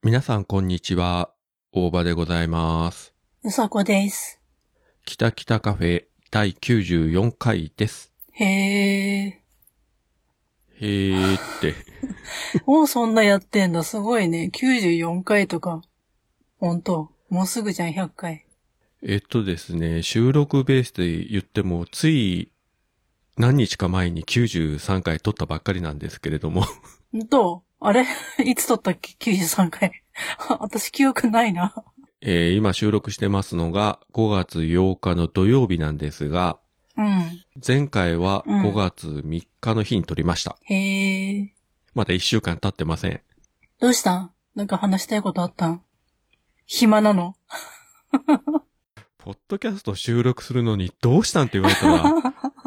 皆さんこんにちは。大場でございます。 うさこです。 きたきたカフェ第94回です。 へー。 へーって。 もうそんなやってんだ。すごいね。94回とか。ほんと。もうすぐじゃん、100回。 ですね、収録ベースで言っても、つい何日か前に93回撮ったばっかりなんですけれども。 あれいつ撮ったっけ ?93 回。私記憶ないな。 今収録してますのが5月8日の土曜日なんですが、 うん。 前回は5月3日の日に撮りました。 へー。 まだ1週間経ってません。 どうしたん？なんか話したいことあったん？暇なの？ ポッドキャスト収録するのにどうしたんって言われたら、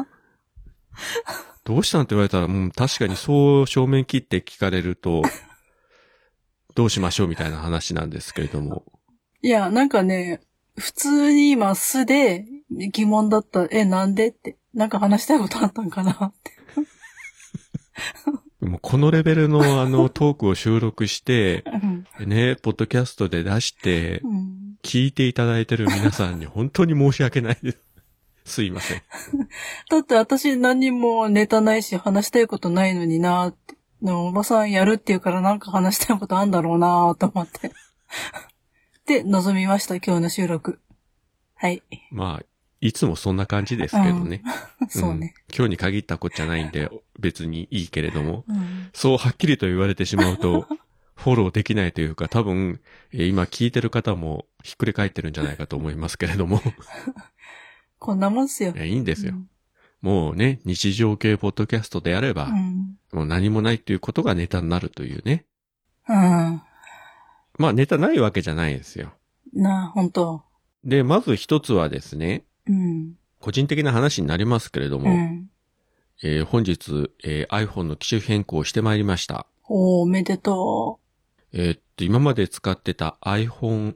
確かにそう正面切って聞かれると、どうしましょうみたいな話なんですけれども。 いや、なんかね、普通に今素で疑問だった。なんでって。なんか話したいことあったんかなって。 もうこのレベルのトークを収録して、ね、ポッドキャストで出して、聞いていただいてる皆さんに本当に申し訳ないです。すいません。 だって私何もネタないし話したいことないのになーって。でもおばさんやるって言うからなんか話したいことあんだろうなーと思って。で、臨みました、今日の収録。はい。 まあ、いつもそんな感じですけどね。 そうね、 今日に限ったことじゃないんで別にいいけれども、そうはっきりと言われてしまうと、フォローできないというか、多分、今聞いてる方もひっくり返ってるんじゃないかと思いますけれども。 こんなもんっすよ。 いいんですよ。もうね、日常系ポッドキャストであれば、もう何もないっていうことがネタになるというね。まあネタないわけじゃないですよ。 本当。 で、まず一つはですね、個人的な話になりますけれども、本日、iPhone の機種変更をしてまいりました。 おめでとう。今まで使ってた iPhone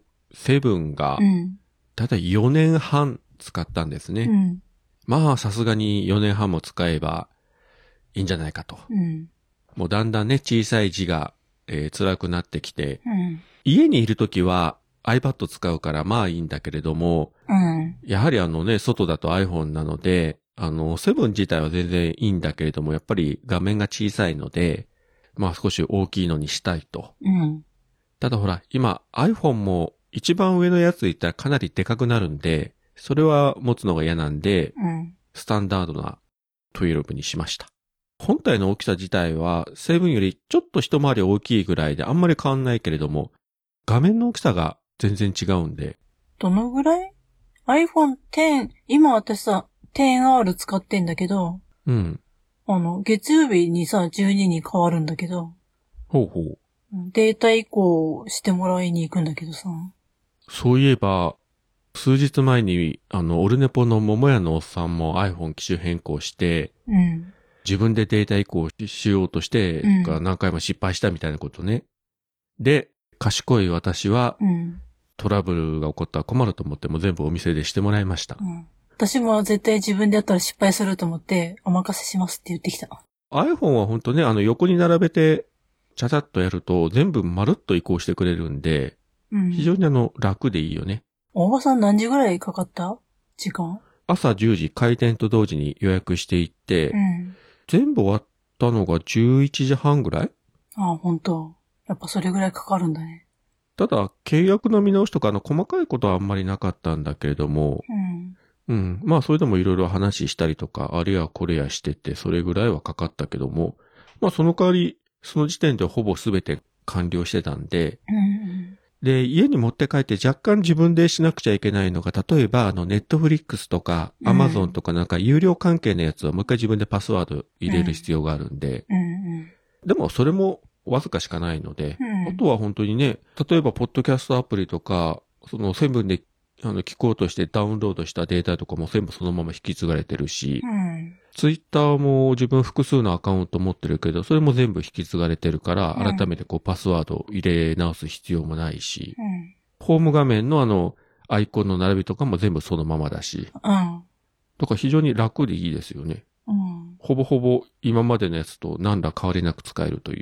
7が、だいたい4年半使ったんですね。まあ、さすがに4年半も使えばいいんじゃないかと。もうだんだんね、小さい字が、辛くなってきて、家にいるときは iPad 使うからまあいいんだけれども、やはり外だと iPhone なので、7自体は全然いいんだけれども、やっぱり画面が小さいので、まあ少し大きいのにしたいと。ただほら、今 iPhone も一番上のやついったらかなりでかくなるんで、それは持つのが嫌なんで、スタンダードな12にしました。本体の大きさ自体は7よりちょっと一回り大きいぐらいであんまり変わんないけれども、画面の大きさが全然違うんで。 どのぐらい？ iPhone X、今私さ、10R 使ってんだけど、月曜日にさ、12に変わるんだけど、 ほうほう。 データ移行してもらいに行くんだけどさ。 そういえば、数日前に、オルネポの桃屋のおっさんも iPhone 機種変更して、自分でデータ移行しようとして、何回も失敗したみたいなことね。で、賢い私は、トラブルが起こったら困ると思っても全部お店でしてもらいました。 私も絶対自分でやったら失敗すると思って、お任せしますって言ってきた。 iPhone は本当ね、横に並べて、ちゃちゃっとやると全部まるっと移行してくれるんで、非常に楽でいいよね。 大場さん何時ぐらいかかった？時間？ 朝10時開店と同時に予約していって、全部終わったのが11時半ぐらい？ ああ、本当。やっぱそれぐらいかかるんだね。 ただ、契約の見直しとか細かいことはあんまりなかったんだけれども、まあそれでもいろいろ話したりとか、あれやこれやしてて、それぐらいはかかったけども、まあその代わり、その時点でほぼ全て完了してたんで、で、家に持って帰って若干自分でしなくちゃいけないのが、例えばネットフリックスとか、アマゾンとかなんか有料関係のやつはもう一回自分でパスワード入れる必要があるんで、でもそれもわずかしかないので、あとは本当にね、例えばポッドキャストアプリとか、そのセブンで聞こうとしてダウンロードしたデータとかも全部そのまま引き継がれてるし、ツイッターも自分複数のアカウント持ってるけど、それも全部引き継がれてるから、改めてパスワードを入れ直す必要もないし、ホーム画面のアイコンの並びとかも全部そのままだし、とか非常に楽でいいですよね。ほぼほぼ今までのやつと何ら変わりなく使えるという。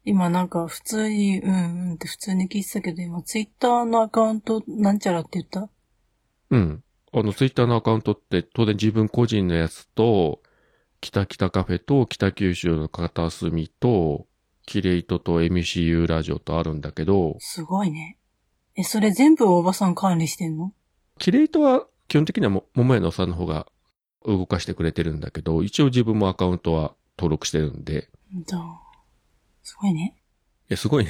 今なんか普通に、って普通に聞いてたけど、今ツイッターのアカウントなんちゃらって言った？ うん。ツイッターのアカウントって当然自分個人のやつと、北北カフェと北九州の片隅と、キレイトと MCU ラジオとあるんだけど。 すごいね。それ全部おばさん管理してんの？ キレイトは基本的には桃屋のさんの方が動かしてくれてるんだけど、一応自分もアカウントは登録してるんで。 すごいね。 すごいねって。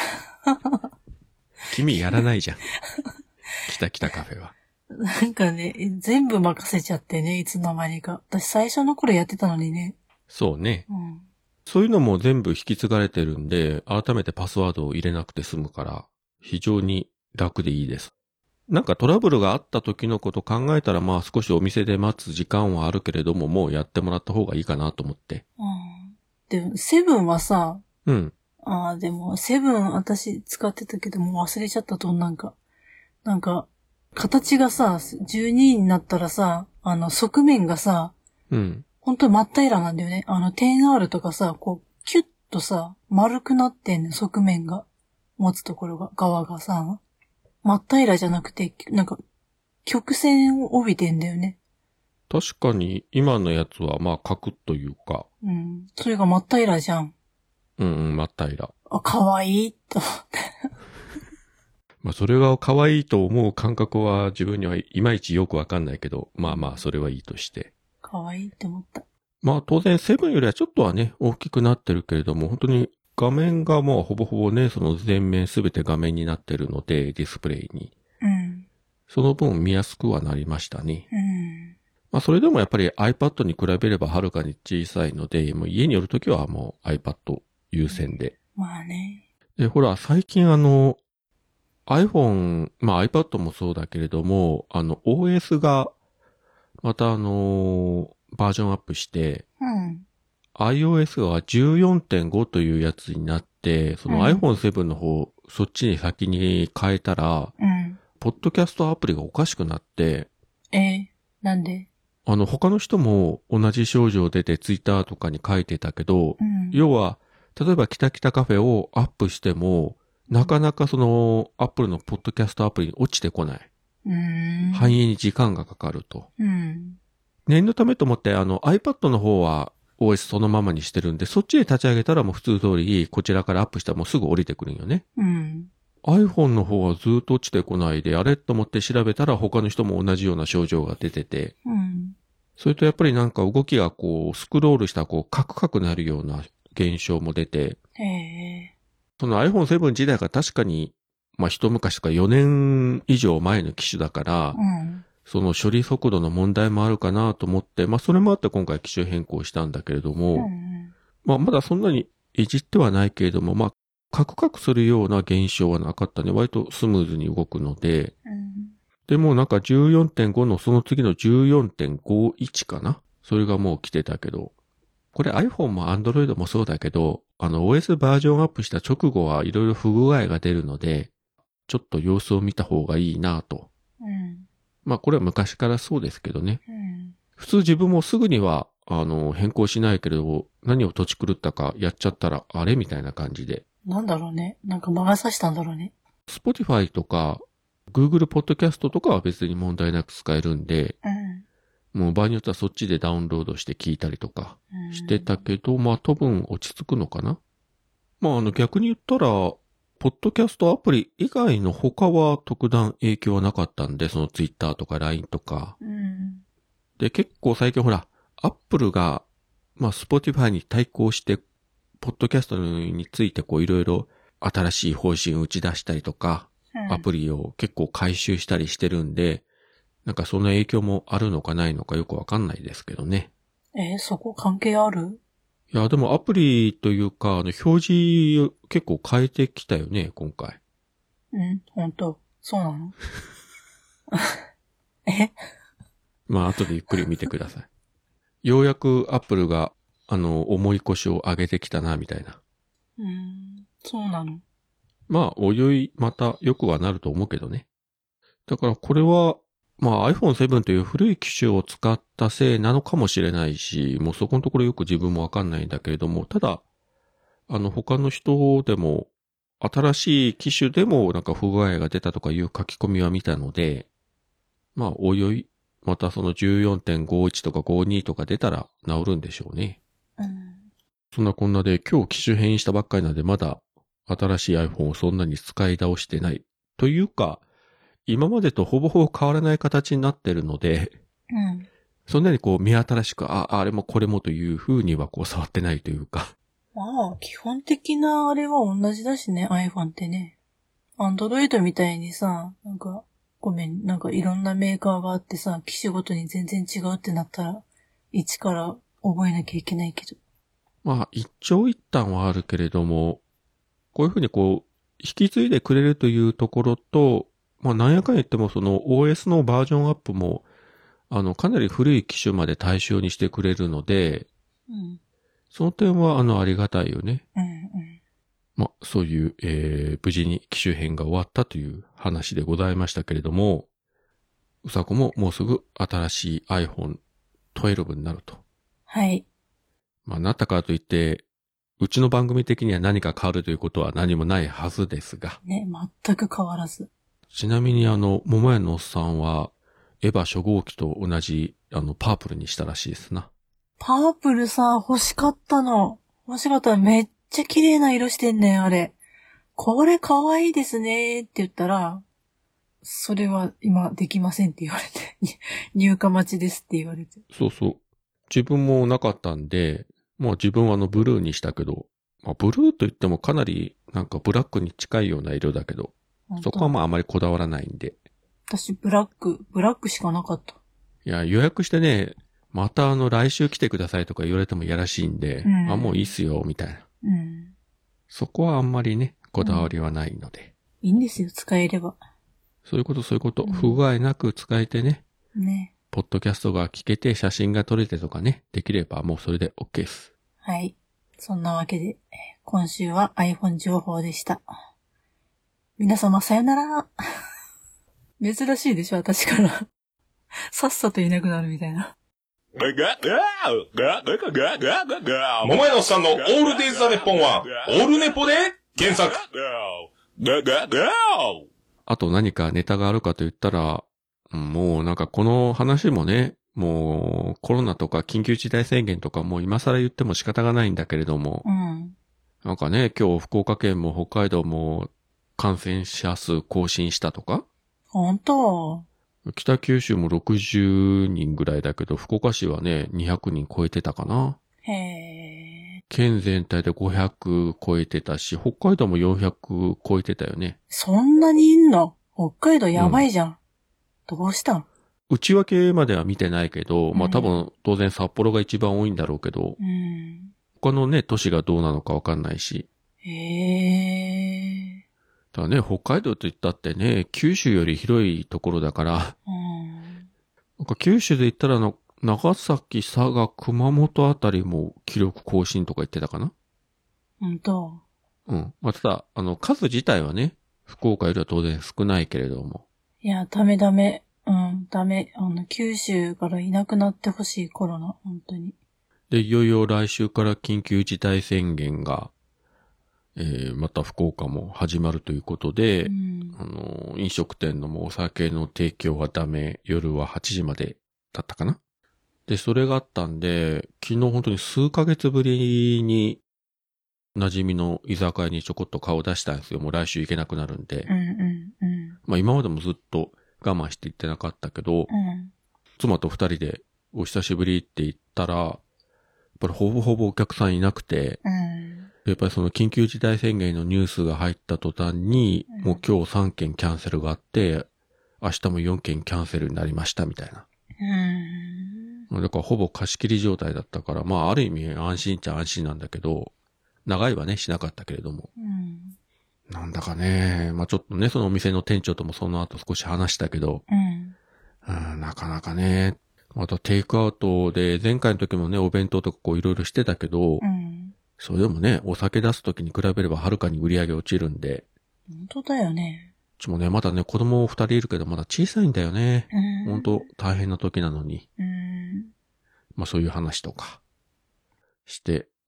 君やらないじゃん。北北カフェは。 なんかね、全部任せちゃってね、いつの間にか。私最初の頃やってたのにね。 そうね。そういうのも全部引き継がれてるんで、改めてパスワードを入れなくて済むから、非常に楽でいいです。なんかトラブルがあった時のこと考えたら、まあ少しお店で待つ時間はあるけれども、もうやってもらった方がいいかなと思って。 で、セブンはさ、 うん。 でも、セブン私使ってたけども忘れちゃったと、なんか、形がさ、12になったらさ、側面がさ、本当に真っ平らなんだよね。点 R とかさ、こう、キュッとさ、丸くなってんの、側面が。持つところが、側がさ、真っ平らじゃなくて、なんか、曲線を帯びてんだよね。 確かに、今のやつは、まあ、角というか。 それが真っ平らじゃん。 真っ平ら。 かわいい、と思って。 まあ、それが可愛いと思う感覚は自分にはいまいちよくわかんないけど、まあまあ、それはいいとして。 可愛いって思った。 まあ、当然、セブンよりはちょっとはね、大きくなってるけれども、本当に画面がもうほぼほぼね、その全面すべて画面になってるので、ディスプレイに。その分見やすくはなりましたね。まあ、それでもやっぱり iPad に比べればはるかに小さいので、もう家に寄るときはもう iPad 優先で。 まあね。 で、ほら、最近iPhone、まあ iPad もそうだけれども、OS が、またバージョンアップして、iOS が 14.5 というやつになって、その iPhone7 の方、そっちに先に変えたら、ポッドキャストアプリがおかしくなって、 なんで？ 他の人も同じ症状出てツイッターとかに書いてたけど、要は、例えば北北カフェをアップしても、なかなかその、アップルのポッドキャストアプリに落ちてこない。反映に時間がかかると。念のためと思って、iPad の方は OS そのままにしてるんで、そっちで立ち上げたらもう普通通り、こちらからアップしたらもうすぐ降りてくるんよね。iPhone の方はずっと落ちてこないで、あれと思って調べたら他の人も同じような症状が出てて、それとやっぱりなんか動きがこう、スクロールしたこう、カクカクなるような現象も出て、その iPhone7 自体が確かに、まあ一昔とか4年以上前の機種だから、その処理速度の問題もあるかなと思って、まあそれもあって今回機種変更したんだけれども、まあまだそんなにいじってはないけれども、まあカクカクするような現象はなかったね。割とスムーズに動くので、でもなんか 14.5 のその次の 14.51 かな？それがもう来てたけど、これ iPhone も Android もそうだけど、OS バージョンアップした直後はいろいろ不具合が出るので、ちょっと様子を見た方がいいなと。まあこれは昔からそうですけどね。普通自分もすぐには、変更しないけれど、何を土地狂ったかやっちゃったら、あれみたいな感じで。 なんだろうね。なんか魔が差したんだろうね。 Spotify とか、Google Podcast とかは別に問題なく使えるんで、もう場合によってはそっちでダウンロードして聞いたりとかしてたけど、まあ多分落ち着くのかな。まあ逆に言ったら、ポッドキャストアプリ以外の他は特段影響はなかったんで、その Twitter とか LINE とか。で、結構最近ほら、Apple が、まあ Spotify に対抗して、ポッドキャストについてこういろいろ新しい方針を打ち出したりとか、アプリを結構回収したりしてるんで、なんかその影響もあるのかないのかよくわかんないですけどね。 そこ関係ある？ いや、でもアプリというか、表示結構変えてきたよね、今回。 ほんと。そうなの？ まあ、後でゆっくり見てください。ようやくアップルが、重い腰を上げてきたな、みたいな。 そうなの。 まあ、おいまた良くはなると思うけどね。だからこれは、まあ iPhone7 という古い機種を使ったせいなのかもしれないし、もうそこのところよく自分もわかんないんだけれども、ただ、 他の人でも、新しい機種でもなんか不具合が出たとかいう書き込みは見たので、まあ、おいおい、またその 14.51 とか52とか出たら治るんでしょうね。そんなこんなで今日機種変異したばっかりなんでまだ新しい iPhone をそんなに使い倒してない。というか、今までとほぼほぼ変わらない形になってるので、そんなにこう目新しく、あれもこれもという風にはこう触ってないというか。 まあ、基本的なあれは同じだしね、iPhone ってね。Android みたいにさ、なんかいろんなメーカーがあってさ、機種ごとに全然違うってなったら、一から覚えなきゃいけないけど。 まあ、一長一短はあるけれども、こういう風にこう、引き継いでくれるというところと、まあ、なんやかん言ってもその OS のバージョンアップも、かなり古い機種まで対象にしてくれるので、その点はありがたいよね。まあ、そういう、無事に機種変が終わったという話でございましたけれども、うさこももうすぐ新しい iPhone 12になると。 はい。 まあ、なったからといって、うちの番組的には何か変わるということは何もないはずですが。 ね、全く変わらず。 ちなみに桃屋のおっさんは、エヴァ初号機と同じ、パープルにしたらしいですな。 パープルさ、欲しかったの。欲しかったらめっちゃ綺麗な色してんねん、あれ。これ可愛いですねって言ったら、それは今できませんって言われて、入荷待ちですって言われて。 そうそう。自分もなかったんで、もう自分はブルーにしたけど、まあ、ブルーと言ってもかなりなんかブラックに近いような色だけど、そこはまああまりこだわらないんで。 私ブラックしかなかった。 いや、予約してね、また来週来てくださいとか言われてもやらしいんで、もういいっすよ、みたいな。そこはあんまりね、こだわりはないので。 いいんですよ、使えれば。 そういうこと。不具合なく使えてね。 ね。 ポッドキャストが聞けて、写真が撮れてとかね、できればもうそれで OK です。 はい。そんなわけで、今週は iPhone 情報でした。皆様さよなら。珍しいでしょ、私から。さっさといなくなるみたいな。 桃屋のおっさんのオールデイズ・ザ・ネッポンは、オールネポで検索。 あと何かネタがあるかと言ったら、もうなんかこの話もね、もうコロナとか緊急事態宣言とかもう今更言っても仕方がないんだけれども、なんかね、今日福岡県も北海道も感染者数更新したとか？ 本当？ 北九州も60人ぐらいだけど、福岡市はね、200人超えてたかな。 へー。 県全体で500超えてたし、北海道も400超えてたよね。 そんなにいんの？北海道やばいじゃん。どうしたん？ 内訳までは見てないけど、まあ多分当然札幌が一番多いんだろうけど、他のね、都市がどうなのかわかんないし。 へー。 ただね、北海道と言ったってね、九州より広いところだから、なんか九州で言ったら長崎、佐賀、熊本あたりも記録更新とか言ってたかな？まあ、ただ、数自体はね、福岡よりは当然少ないけれども。 いや、ダメ。ダメ。九州からいなくなってほしい、コロナ、本当に。 で、いよいよ来週から緊急事態宣言が、また福岡も始まるということで、飲食店のもお酒の提供はダメ、夜は8時までだったかな。で、それがあったんで、昨日本当に数ヶ月ぶりに、馴染みの居酒屋にちょこっと顔出したんですよ。もう来週行けなくなるんで。まあ今までもずっと我慢して行ってなかったけど、妻と二人でお久しぶりって言ったら、やっぱりほぼほぼお客さんいなくて、やっぱりその緊急事態宣言のニュースが入った途端に、もう今日3件キャンセルがあって、明日も4件キャンセルになりましたみたいな。だからほぼ貸し切り状態だったから、まあある意味安心っちゃ安心なんだけど、長いはねしなかったけれども。なんだかね、まあちょっとね、そのお店の店長ともその後少し話したけど、なかなかね、またテイクアウトで前回の時もね、お弁当とかこういろいろしてたけど、それでもね、お酒出す時に比べればはるかに売り上げ落ちるんで。 本当だよね。 うちもね、まだね、子供2人いるけどまだ小さいんだよね。本当大変な時なのに。まあそういう話とかして、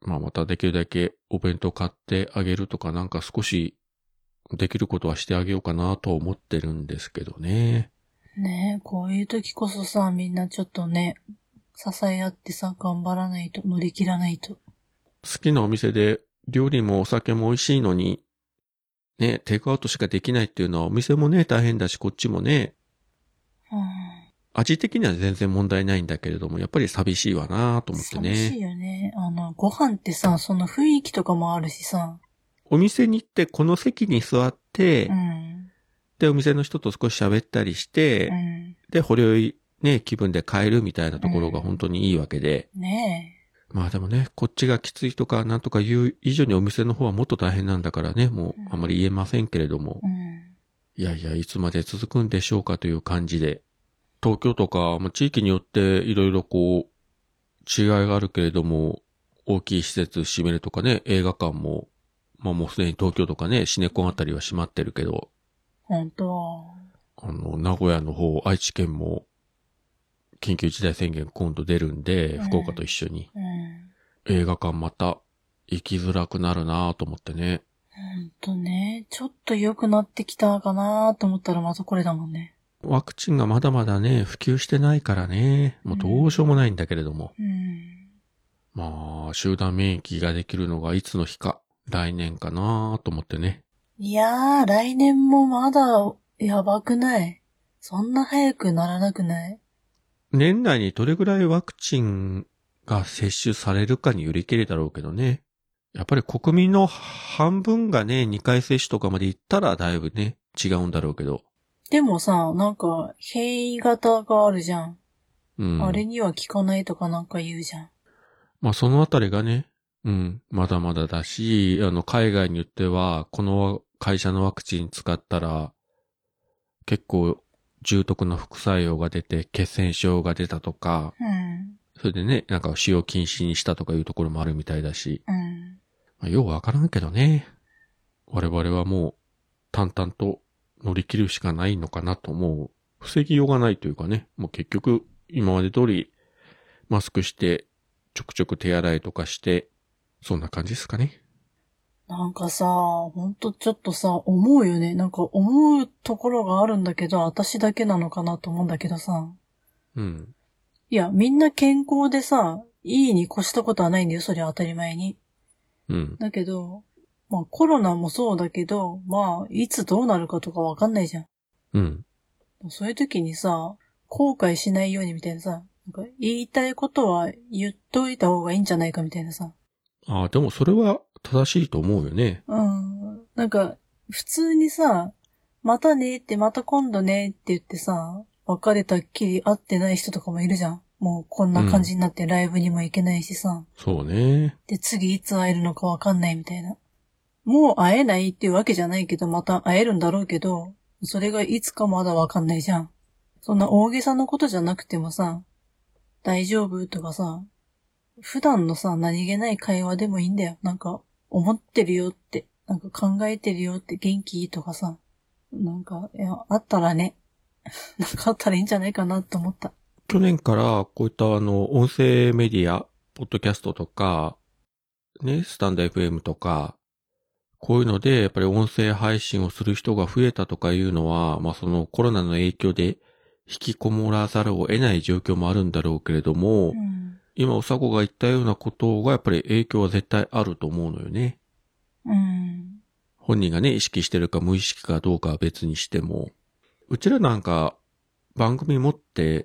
まあまたできるだけお弁当買ってあげるとかなんか少しできることはしてあげようかなと思ってるんですけどね。 ねえ、こういう時こそさ、みんなちょっとね、支え合ってさ、頑張らないと、乗り切らないと。 好きなお店で料理もお酒も美味しいのに、ね、テイクアウトしかできないっていうのはお店もね、大変だし、こっちもね、味的には全然問題ないんだけれども、やっぱり寂しいわなと思ってね。 寂しいよね。ご飯ってさ、その雰囲気とかもあるしさ。 お店に行ってこの席に座って、で、お店の人と少し喋ったりして、で、ほろ酔いね、気分で帰るみたいなところが本当にいいわけで。 ねえ。 まあでもね、こっちがきついとかなんとか言う以上にお店の方はもっと大変なんだからね、もうあまり言えませんけれども。いやいや、いつまで続くんでしょうかという感じで。東京とか、地域によっていろいろこう、違いがあるけれども、大きい施設閉めるとかね、映画館も、まあもうすでに東京とかね、シネコンあたりは閉まってるけど。 本当。 名古屋の方、愛知県も、緊急事態宣言今度出るんで、福岡と一緒に。映画館また行きづらくなるなぁと思ってね。 ね、ちょっと良くなってきたかなと思ったらまたこれだもんね。 ワクチンがまだまだね、普及してないからね、もうどうしようもないんだけれども。まあ、集団免疫ができるのがいつの日か、来年かなと思ってね。 いやー、来年もまだやばくない？そんな早くならなくない？ 年内にどれぐらいワクチンが接種されるかによりけりだろうけどね。やっぱり国民の半分がね、2回接種とかまで行ったらだいぶね、違うんだろうけど。 でもさ、なんか変異型があるじゃん。あれには効かないとかなんか言うじゃん。 まあそのあたりがね、まだまだだし、海外によっては、この会社のワクチン使ったら、結構重篤な副作用が出て、血栓症が出たとか、それでね、なんか使用禁止にしたとかいうところもあるみたいだし、まあ、ようわからんけどね。我々はもう淡々と乗り切るしかないのかなと、もう防ぎようがないというかね、もう結局今まで通りマスクしてちょくちょく手洗いとかして、そんな感じですかね。 なんかさ、ほんとちょっとさ、思うよね。なんか思うところがあるんだけど、私だけなのかなと思うんだけどさ。いや、みんな健康でさ、いいに越したことはないんだよ、それは当たり前に。だけど、まあコロナもそうだけど、まあいつどうなるかとかわかんないじゃん。そういう時にさ、後悔しないようにみたいなさ、なんか言いたいことは言っといた方がいいんじゃないかみたいなさ。 ああ、でもそれは正しいと思うよね。 なんか、普通にさ、またねってまた今度ねって言ってさ、別れたっきり会ってない人とかもいるじゃん。もうこんな感じになってライブにも行けないしさ。 そうね。 で、次いつ会えるのかわかんないみたいな。もう会えないっていうわけじゃないけど、また会えるんだろうけど、それがいつかまだわかんないじゃん。そんな大げさなことじゃなくてもさ、大丈夫とかさ、普段のさ、何気ない会話でもいいんだよ。なんか、思ってるよって、なんか考えてるよって元気とかさ、なんか、いや、あったらね、なんかあったらいいんじゃないかなと思った。 去年からこういった音声メディア、ポッドキャストとか、ね、スタンド FM とか、こういうので、やっぱり音声配信をする人が増えたとかいうのは、まあそのコロナの影響で引きこもらざるを得ない状況もあるんだろうけれども、今おさこが言ったようなことがやっぱり影響は絶対あると思うのよね。本人がね、意識してるか無意識かどうかは別にしても、うちらなんか番組持って、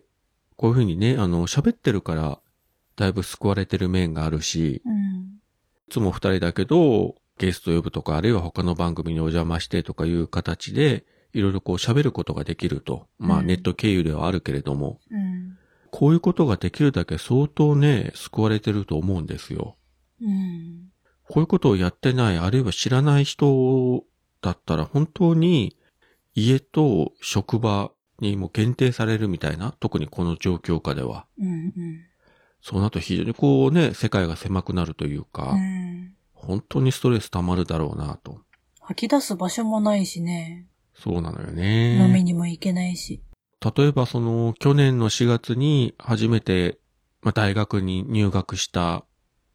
こういうふうにね、喋ってるから、だいぶ救われてる面があるし、いつも2人だけど、ゲスト呼ぶとか、あるいは他の番組にお邪魔してとかいう形で、いろいろこう喋ることができると。まあネット経由ではあるけれども、こういうことができるだけ相当ね、救われてると思うんですよ。こういうことをやってない、あるいは知らない人だったら本当に家と職場にも限定されるみたいな、特にこの状況下では。そうなると非常にこうね、世界が狭くなるというか、本当にストレス溜まるだろうなと。 吐き出す場所もないしね。 そうなのよね。 飲みにも行けないし。 例えば去年の4月に初めて、大学に入学した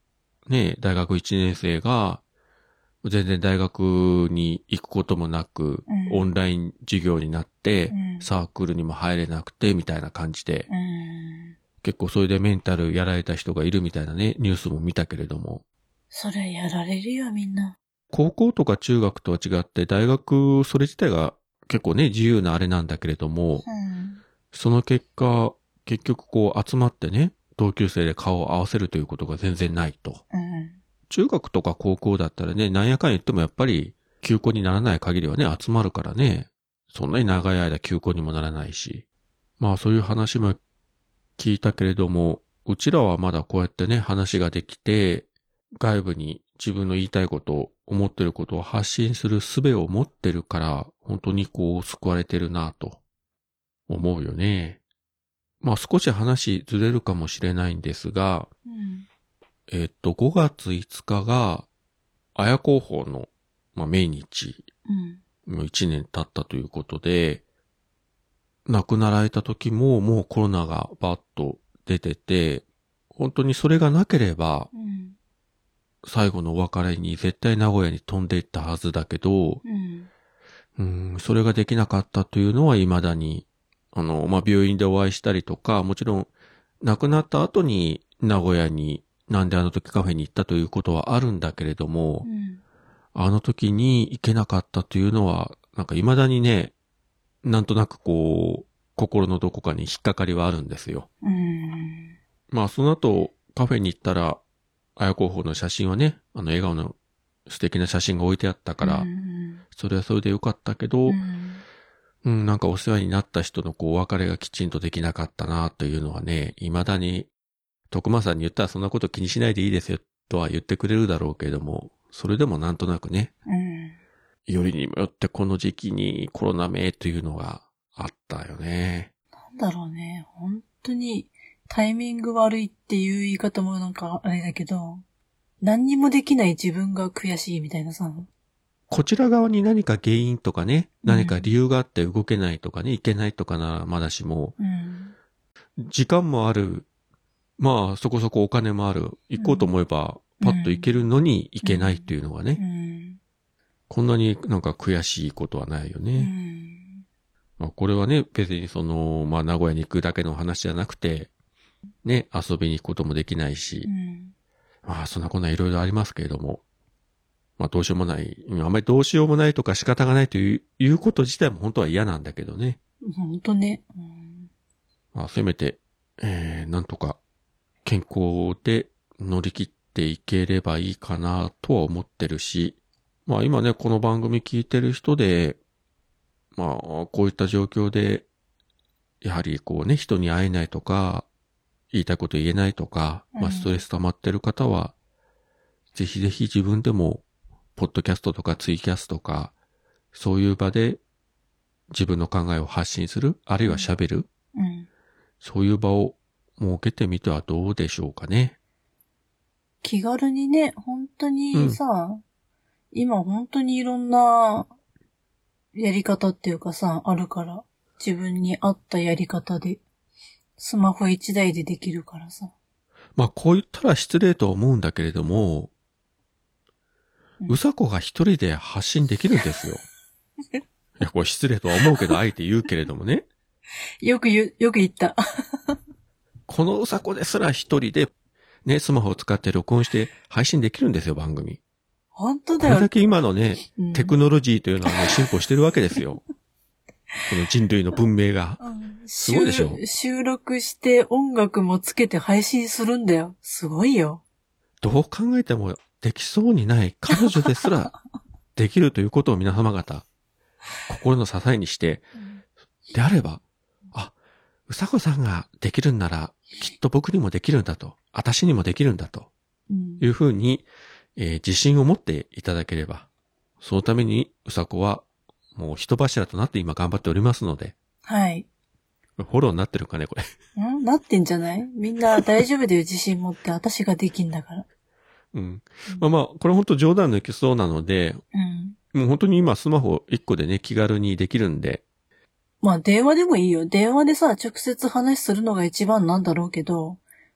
ね、大学1年生が、全然大学に行くこともなく、オンライン授業になって、サークルにも入れなくて、みたいな感じで、結構それでメンタルやられた人がいるみたいなね、ニュースも見たけれども。 それやられるよ、みんな。 高校とか中学とは違って、大学、それ自体が結構ね、自由なあれなんだけれども、その結果、結局こう集まってね、同級生で顔を合わせるということが全然ないと。中学とか高校だったらね、なんやかん言ってもやっぱり、休校にならない限りはね、集まるからね、そんなに長い間休校にもならないし。まあそういう話も聞いたけれども、うちらはまだこうやってね、話ができて、外部に自分の言いたいことを、思ってることを発信する術を持ってるから、本当にこう救われてるなと思うよね。まあ少し話ずれるかもしれないんですが、5月5日が、綾候補の、命日、1年経ったということで、亡くなられた時ももうコロナがバッと出てて、本当にそれがなければ、最後のお別れに絶対名古屋に飛んでいったはずだけど、それができなかったというのは未だに、病院でお会いしたりとか、もちろん亡くなった後に名古屋になんであの時カフェに行ったということはあるんだけれども、あの時に行けなかったというのは、なんか未だにね、なんとなくこう、心のどこかに引っかかりはあるんですよ。まあその後カフェに行ったら、綾候補の写真はね、笑顔の素敵な写真が置いてあったから、それはそれでよかったけど、なんかお世話になった人のこうお別れがきちんとできなかったなというのはね、未だに、徳間さんに言ったらそんなこと気にしないでいいですよとは言ってくれるだろうけれども、それでもなんとなくね、よりにもよってこの時期にコロナ名というのがあったよね。 なんだろうね、本当にタイミング悪いっていう言い方もなんかあれだけど、何にもできない自分が悔しいみたいなさ。 こちら側に何か原因とかね、何か理由があって動けないとかね、いけないとかならまだしも、時間もある、まあそこそこお金もある、行こうと思えばパッと行けるのに行けないっていうのがね、こんなになんか悔しいことはないよね。まあこれはね、別に名古屋に行くだけの話じゃなくて、ね、遊びに行くこともできないし、まあそんなこんないろいろありますけれども、まあどうしようもない、あんまりどうしようもないとか仕方がないということ自体も本当は嫌なんだけどね。 本当ね。 まあせめて、なんとか健康で乗り切っていければいいかなとは思ってるし、まあ今ね、この番組聞いてる人で、まあこういった状況で、やはりこうね、人に会えないとか、言いたいこと言えないとか、まあストレス溜まってる方は、ぜひぜひ自分でも、ポッドキャストとかツイキャスとか、そういう場で自分の考えを発信する、あるいは喋る、そういう場を設けてみてはどうでしょうかね。 気軽にね、本当にさ、今本当にいろんなやり方っていうかさ、あるから、自分に合ったやり方で、スマホ一台でできるからさ。 まあこう言ったら失礼とは思うんだけれども、うさこが一人で発信できるんですよ。いや、これ失礼とは思うけど、あえて言うけれどもね。 よく言った。 このうさこですら一人で、ね、スマホを使って録音して配信できるんですよ、番組。 本当だよ。 これだけ今のね、テクノロジーというのはね、進歩してるわけですよ。この人類の文明が。すごいでしょ。 収録して音楽もつけて配信するんだよ。すごいよ。 どう考えてもできそうにない彼女ですらできるということを皆様方、心の支えにして、であれば、うさこさんができるんなら、きっと僕にもできるんだと、私にもできるんだと、いうふうに、自信を持っていただければ、そのためにうさこはもう人柱となって今頑張っておりますので。 はい。 フォローになってるかね、これ。 なってんじゃない？みんな大丈夫だよ、自信持って。私ができんだから。 まあ、これ本当冗談抜きそうなので、もう本当に今スマホ1個でね、気軽にできるんで。 まあ電話でもいいよ。電話でさ、直接話するのが一番なんだろうけど、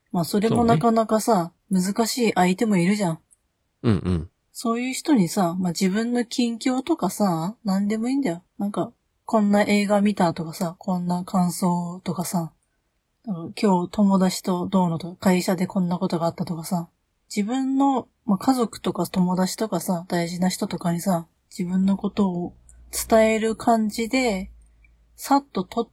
まあそれもなかなかさ、難しい相手もいるじゃん。 うんうん。 そういう人にさ、まあ自分の近況とかさ、何でもいいんだよ。なんか、こんな映画見たとかさ、こんな感想とかさ、今日友達とどうのとか、会社でこんなことがあったとかさ、自分の、まあ、家族とか友達とかさ、大事な人とかにさ、自分のことを伝える感じで、さっと取って、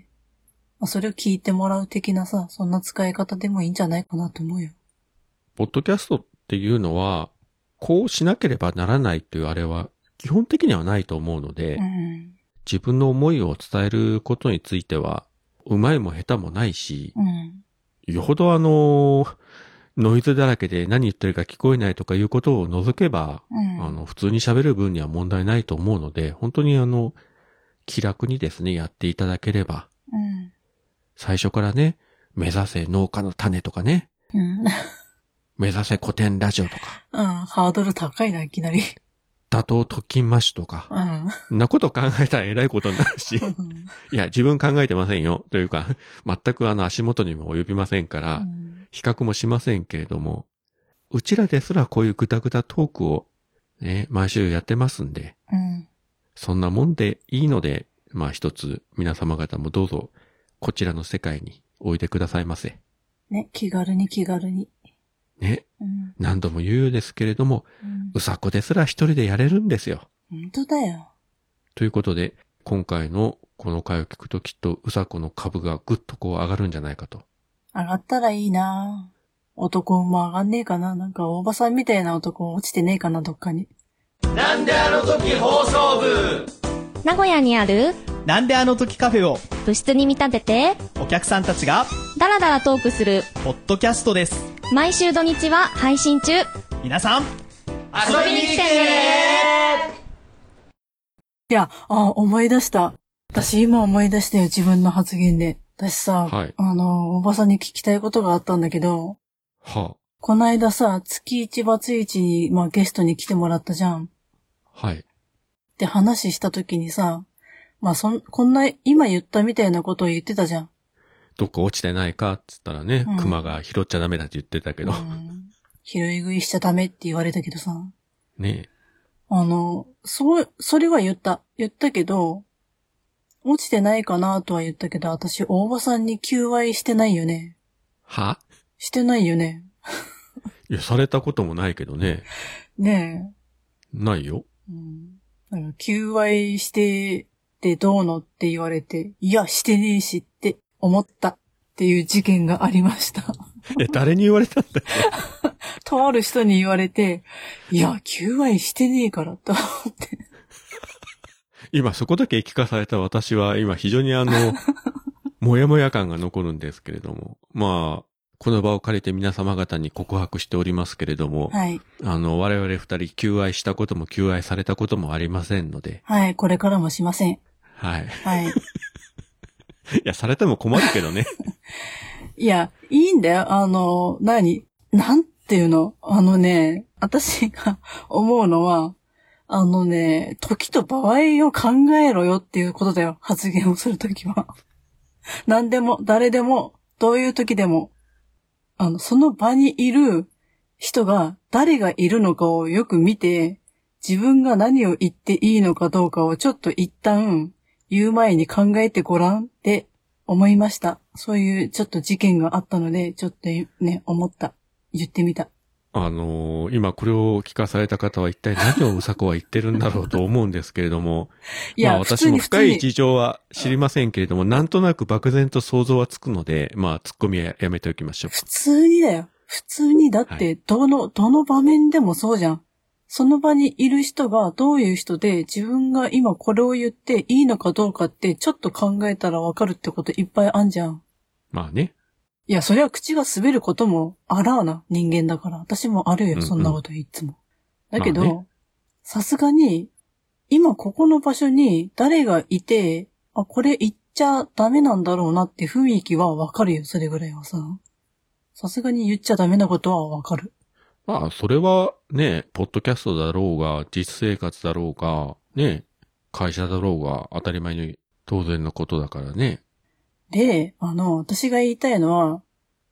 まあ、それを聞いてもらう的なさ、そんな使い方でもいいんじゃないかなと思うよ。 ポッドキャストっていうのは、こうしなければならないっていうあれは、基本的にはないと思うので、 うん、 自分の思いを伝えることについては、うまいも下手もないし、 うん、 よほどノイズだらけで何言ってるか聞こえないとかいうことを除けば、 うん、 普通に喋る分には問題ないと思うので、本当に気楽にですね、やっていただければ、 うん、 最初からね、目指せ農家の種とかね、 うん、 目指せ古典ラジオとか、 うん、ハードル高いな、いきなり。 打倒特勤マッシュとか、 うん。 なこと考えたら偉いことになるし、いや、自分考えてませんよ。というか、全く足元にも及びませんから、比較もしませんけれども、うちらですらこういうぐだぐだトークをね、毎週やってますんで、 うん、 そんなもんでいいので、まあ一つ皆様方もどうぞこちらの世界においでくださいませ。 ね、気軽に気軽に。 ね、 うん、 何度も言うようですけれども、うさこですら一人でやれるんですよ。 本当だよ。 ということで、今回のこの回を聞くときっとうさこの株がぐっとこう上がるんじゃないかと。 上がったらいいな。男も上がんねえかな。なんか大場さんみたいな男落ちてねえかな、どっかに。 なんであの時放送部。 名古屋にあるなんであの時カフェを部室に見立ててお客さんたちがダラダラトークするポッドキャストです。 毎週土日は配信中。 皆さん遊びに来てね。 いや、思い出した。私今思い出したよ、自分の発言で。私さ、 はい。 おばさんに聞きたいことがあったんだけど、 はこの間さ、月1バツイチに、まあ、ゲストに来てもらったじゃん。 はい。 で、話した時にさ、まあ、こんな、今言ったみたいなことを言ってたじゃん。 どっか落ちてないかっつったらね、 うん熊が拾っちゃダメだって言ってたけど。 拾い食いしちゃダメって言われたけどさ。 ねえ。 それは言った。言ったけど、落ちてないかなとは言ったけど、私、大場さんに求愛してないよね。 はしてないよね。 いや、されたこともないけどね。 ねないよ。 え。なんか求愛してってどうのって言われて、いや、してねえしって思ったっていう事件がありました。 誰に言われたんだよ。 とある人に言われて、いや、求愛してねえからと思って。 今そこだけ聞かされた私は今非常にもやもや感が残るんですけれども。まあ、この場を借りて皆様方に告白しておりますけれども。 はい。 我々二人求愛したことも求愛されたこともありませんので。 はい、これからもしません。 はい。 はい。 いや、されても困るけどね。 いや、いいんだよ。なんていうの？私が思うのは、時と場合を考えろよっていうことだよ。発言をするときは。何でも、誰でも、どういう時でも、その場にいる人が誰がいるのかをよく見て、自分が何を言っていいのかどうかをちょっと一旦言う前に考えてごらんって思いました。そういうちょっと事件があったので、ちょっとね、思った。言ってみた。 今これを聞かされた方は一体何をうさこは言ってるんだろうと思うんですけれども、 いや、 まあ私も深い事情は知りませんけれども、なんとなく漠然と想像はつくので、まあ突っ込みはやめておきましょう。 普通にだよ。普通に、だって、どの場面でもそうじゃん。その場にいる人がどういう人で、自分が今これを言っていいのかどうかってちょっと考えたらわかるってこといっぱいあんじゃん。 まあね。 いや、それは口が滑ることもあらあな、人間だから。私もあるよ、そんなこといつも。だけど、さすがに、今ここの場所に誰がいて、これ言っちゃダメなんだろうなって雰囲気はわかるよ、それぐらいはさ。さすがに言っちゃダメなことはわかる。 まあ、それはね、ポッドキャストだろうが、実生活だろうが、ね、会社だろうが、当たり前に当然のことだからね。 で、私が言いたいのは、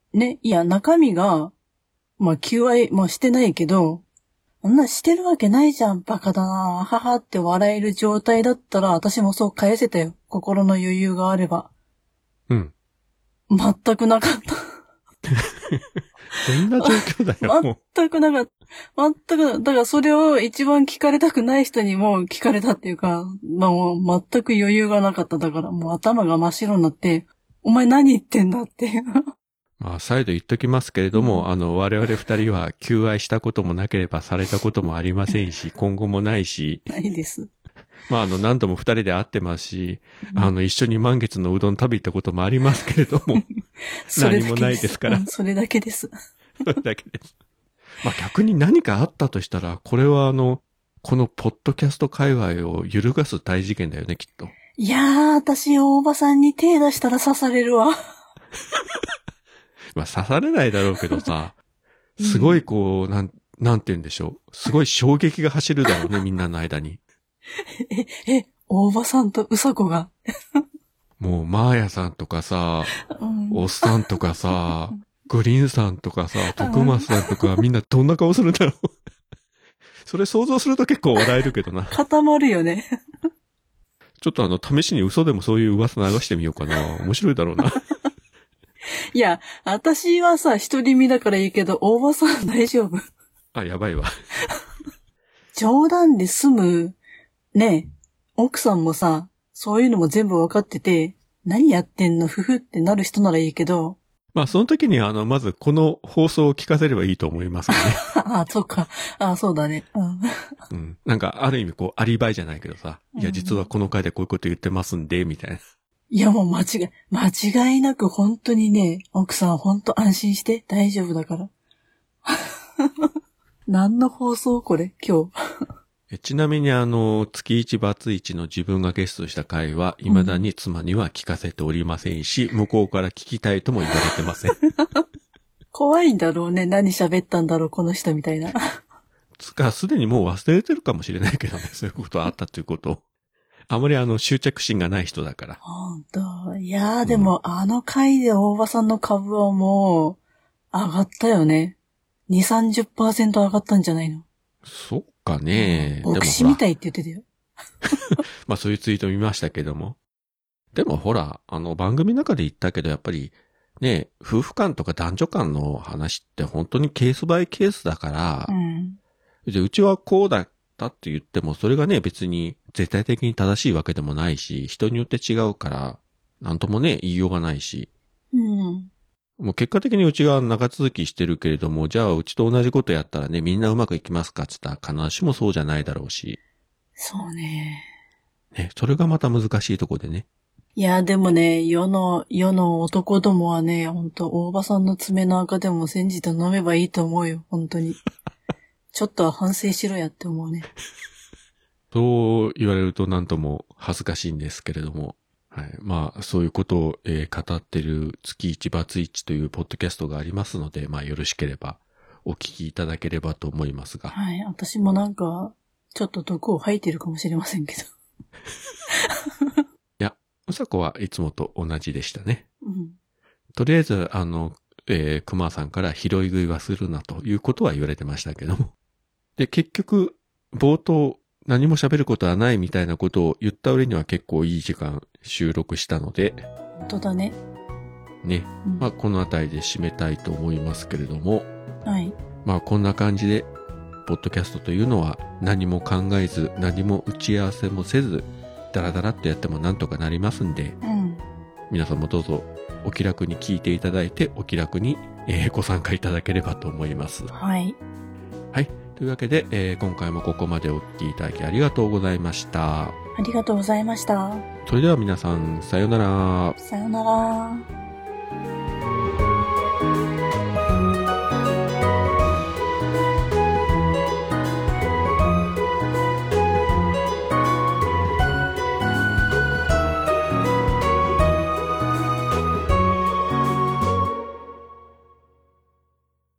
ね、いや、中身が、まあ、求愛もしてないけど、そんなしてるわけないじゃん、バカだな、母って笑える状態だったら、私もそう返せたよ。心の余裕があれば。 うん。 全くなかった。 どんな状況だよ。 全くなかった。全くなかった。だからそれを一番聞かれたくない人にも聞かれたっていうか、まあもう全く余裕がなかった。だからもう頭が真っ白になって、お前何言ってんだっていう。 まあ、再度言っときますけれども、我々二人は求愛したこともなければされたこともありませんし、今後もないし。 ないです。 まあ、何度も二人で会ってますし、一緒に満月のうどん食べ行ったこともありますけれども、何もないですから。 それだけです。 それだけです。まあ、逆に何かあったとしたら、これはこのポッドキャスト界隈を揺るがす大事件だよね、きっと。 いやー、私、大場さんに手出したら刺されるわ。 まあ、刺されないだろうけどさ、すごいこう、なんて言うんでしょう。すごい衝撃が走るだろうね、みんなの間に。 大場さんとうさこが。 もう、マーヤさんとかさ、おっさんとかさ、グリーンさんとかさ、徳松さんとか、みんなどんな顔するんだろう。それ想像すると結構笑えるけどな。 固まるよね。 ちょっと試しに嘘でもそういう噂流してみようかな。面白いだろうな。 いや、私はさ、独り身だからいいけど、大場さん大丈夫。 あ、やばいわ。 冗談で済む、ね、奥さんもさ、そういうのも全部わかってて、何やってんの、ふふってなる人ならいいけど。 まあ、その時にまずこの放送を聞かせればいいと思いますね。 あ、そうか。あ、そうだね。 うん。なんか、ある意味アリバイじゃないけどさ、いや、実はこの回でこういうこと言ってますんで、みたいな。 いや、もう間違いなく本当にね、奥さん本当安心して、大丈夫だから。何の放送これ、今日。 ちなみに月一バツ一の自分がゲストした回は、未だに妻には聞かせておりませんし、向こうから聞きたいとも言われてません。 怖いんだろうね。何喋ったんだろう、この人みたいな。 すでにもう忘れてるかもしれないけどね、そういうことあったということを。あまり執着心がない人だから。 ほんと。いやーでも、回で大場さんの株はもう、上がったよね。2、30% 上がったんじゃないの？ そっかね。 牧師みたいって言ってたよ。 まあそういうツイート見ましたけども。でもほら、番組の中で言ったけど、やっぱり、ね、夫婦間とか男女間の話って本当にケースバイケースだから、うちはこうだったって言っても、それがね、別に絶対的に正しいわけでもないし、人によって違うから、なんともね、言いようがないし。もう結果的にうちが長続きしてるけれども、じゃあうちと同じことやったらね、みんなうまくいきますかって言ったら必ずしもそうじゃないだろうし。 そうね。 ね、それがまた難しいとこでね。 いや、でもね、世の男どもはね、ほんと、大場さんの爪の赤でも煎じて飲めばいいと思うよ、本当に。ちょっとは反省しろやって思うね。 そう言われるとなんとも恥ずかしいんですけれども。はい。まあ、そういうことを、語ってる月一バツ一というポッドキャストがありますので、まあよろしければお聞きいただければと思いますが。 はい。私もなんか、ちょっと毒を吐いてるかもしれませんけど。 いや、うさこはいつもと同じでしたね。とりあえず、熊さんから拾い食いはするなということは言われてましたけども。で、結局、冒頭、何も喋ることはないみたいなことを言った上には結構いい時間収録したので。 本当だね。 ね。まあ、このあたりで締めたいと思いますけれども。 はい。 まあ、こんな感じで、ポッドキャストというのは何も考えず、何も打ち合わせもせず、ダラダラっとやってもなんとかなりますんで、皆さんもどうぞお気楽に聞いていただいて、お気楽に、ご参加いただければと思います。 はい。 はい。というわけで、今回もここまでお聞きいただきありがとうございました。 ありがとうございました。 それでは皆さん、さようなら。 さようなら。